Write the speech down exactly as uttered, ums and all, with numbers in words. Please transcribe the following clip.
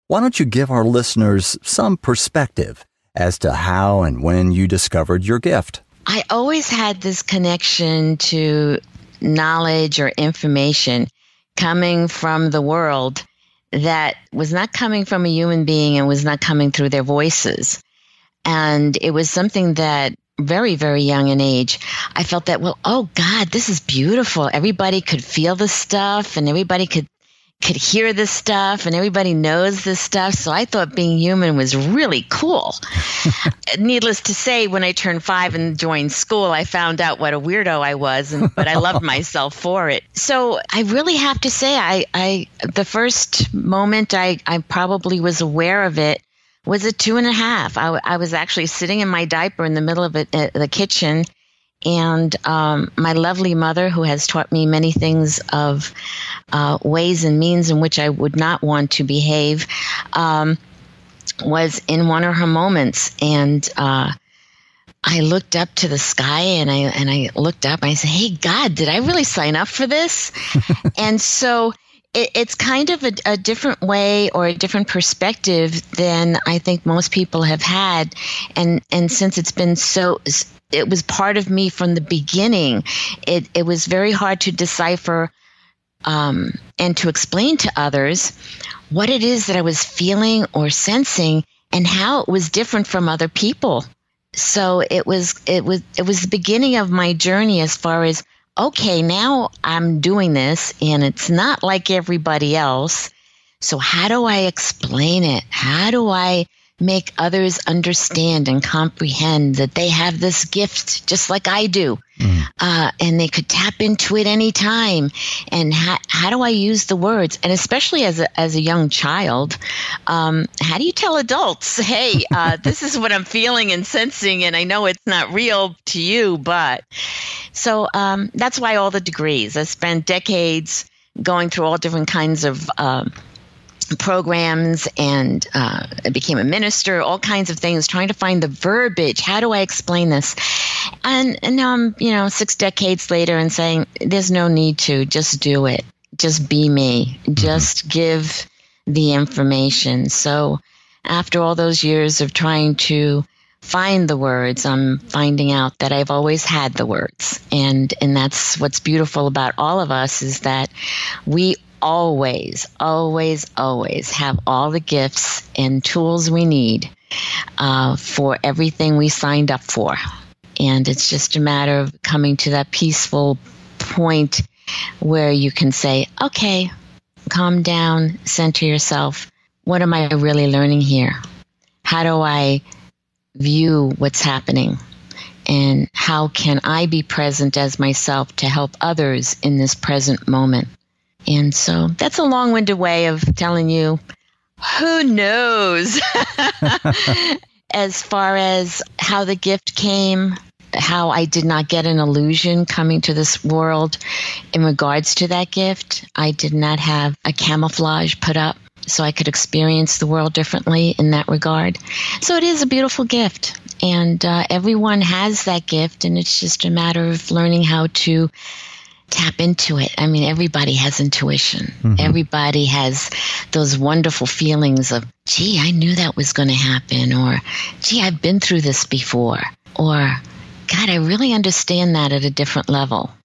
Why don't you give our listeners some perspective as to how and when you discovered your gift? I always had this connection to knowledge or information coming from the world that was not coming from a human being and was not coming through their voices. And it was something that very, very young in age, I felt that, well, oh God, this is beautiful. Everybody could feel the stuff and everybody could could hear this stuff and everybody knows this stuff. So I thought being human was really cool. Needless to say, when I turned five and joined school, I found out what a weirdo I was, and, but I loved myself for it. So I really have to say, I, I the first moment I, I probably was aware of it was at two and a half. I, I was actually sitting in my diaper in the middle of it, uh, the kitchen. And um, my lovely mother, who has taught me many things of uh, ways and means in which I would not want to behave, um, was in one of her moments. And uh, I looked up to the sky and I and I looked up and I said, hey, God, did I really sign up for this? And so it, it's kind of a, a different way or a different perspective than I think most people have had. And, and since it's been so... it was part of me from the beginning. It it was very hard to decipher um, and to explain to others what it is that I was feeling or sensing and how it was different from other people. So it was it was it was the beginning of my journey as far as, okay, now I'm doing this and it's not like everybody else. So how do I explain it? How do I make others understand and comprehend that they have this gift just like I do, mm. uh, and they could tap into it anytime? And how, how do I use the words? And especially as a, as a young child, um, how do you tell adults, hey, uh, this is what I'm feeling and sensing, and I know it's not real to you, but... So um, that's why all the degrees. I spent decades going through all different kinds of um, programs, and uh, I became a minister, all kinds of things, trying to find the verbiage. How do I explain this? And, and now I'm, you know, six decades later and saying, there's no need to, just do it. Just be me. Just give the information. So after all those years of trying to find the words, I'm finding out that I've always had the words. And, and that's what's beautiful about all of us, is that we always, always, always have all the gifts and tools we need uh, for everything we signed up for. And it's just a matter of coming to that peaceful point where you can say, okay, calm down, center yourself. What am I really learning here? How do I view what's happening? And how can I be present as myself to help others in this present moment? And so that's a long-winded way of telling you, who knows? As far as how the gift came, how I did not get an illusion coming to this world in regards to that gift. I did not have a camouflage put up so I could experience the world differently in that regard. So it is a beautiful gift. And uh, everyone has that gift, and it's just a matter of learning how to tap into it. I mean, everybody has intuition. Mm-hmm. Everybody has those wonderful feelings of, gee, I knew that was going to happen, or gee, I've been through this before, or God, I really understand that at a different level.